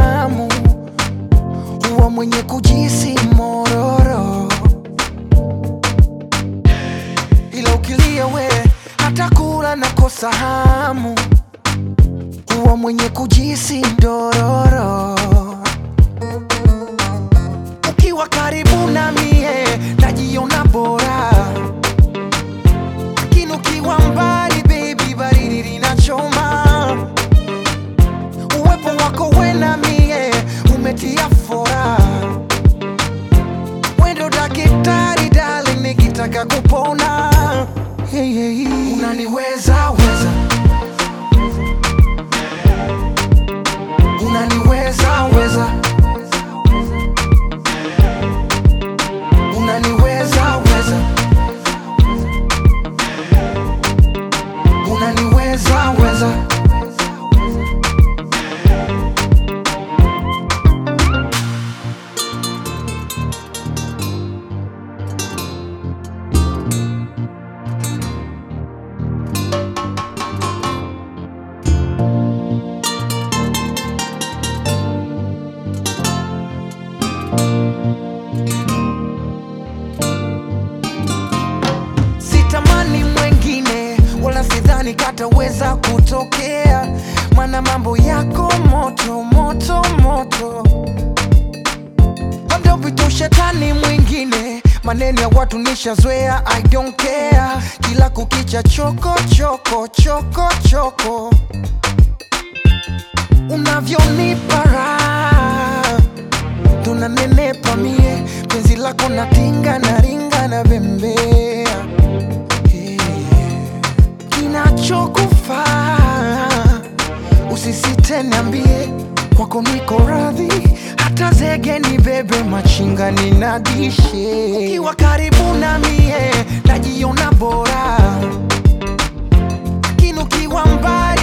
hamu, huwa mwenye kujisi mororo, ila ukilia we hata kula nakosa hamu, huwa mwenye kujisi dororo. Ukiwa karibu na mie najiona bora, lakini ukiwa mbali baby baridi linachoma. Uwepo wako we na mie umetia fora, wendo daktari darling nikitaka kupona. Hey, hey, unaniweza weza, unaniweza weza, unaniweza weza, unaniweza weza. Sitamani mwengine wala sidhani kataweza kutokea, mana mambo yako moto moto moto. Labda upite ushetani mwingine, maneno ya watu nishazoea, I don't care. Kila kukicha choko choko choko choko, unavyonipa raha tunanenepa mie, penzi lako natinga na ringa na bembea. Kinachokufaa usisite niambie, kwako niko radhi, hata zege ni bebe machinga ninadishe. Ukiwa karibu na mie najiona bora, lakini ukiwa mbali